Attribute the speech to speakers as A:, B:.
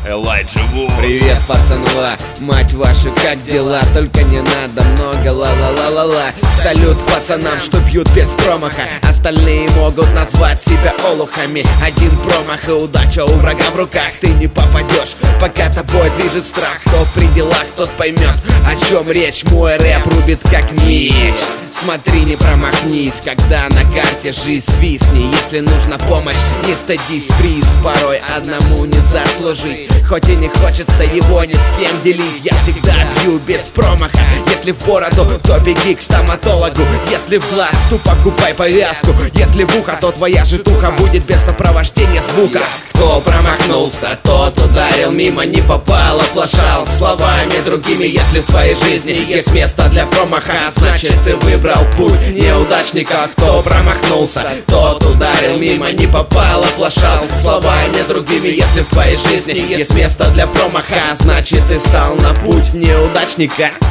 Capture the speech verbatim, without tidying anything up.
A: Элайджа Вуд.
B: Привет, пацанва, мать вашу, как дела? Только не надо много ла-ла-ла-ла-ла. Салют пацанам, что бьют без промаха. Остальные могут назвать себя олухами. Один промах и удача у врага в руках. Ты не попадешь, пока тобой движет страх. Кто при делах, тот поймет, о чем речь. Мой рэп рубит как меч. Смотри, не промахнись, когда на карте жизнь свистни. Если нужна помощь, не стыдись, приз порой одному не заслужить. Хоть и не хочется его ни с кем делить. Я всегда бью без промаха. Если в бороду, то беги к стоматологу. Если в глаз, то покупай повязку. Если в ухо, то твоя житуха будет без сопровождения звука. Кто промахнулся, тот ударил мимо, не попал, оплошал словами другими. Если в твоей жизни есть место для промаха, значит ты выбрал путь неудачника. Кто промахнулся, тот ударил мимо, не попал, оплошал словами другими. Если в твоей жизни есть место для промаха, значит ты стал на путь неудачника.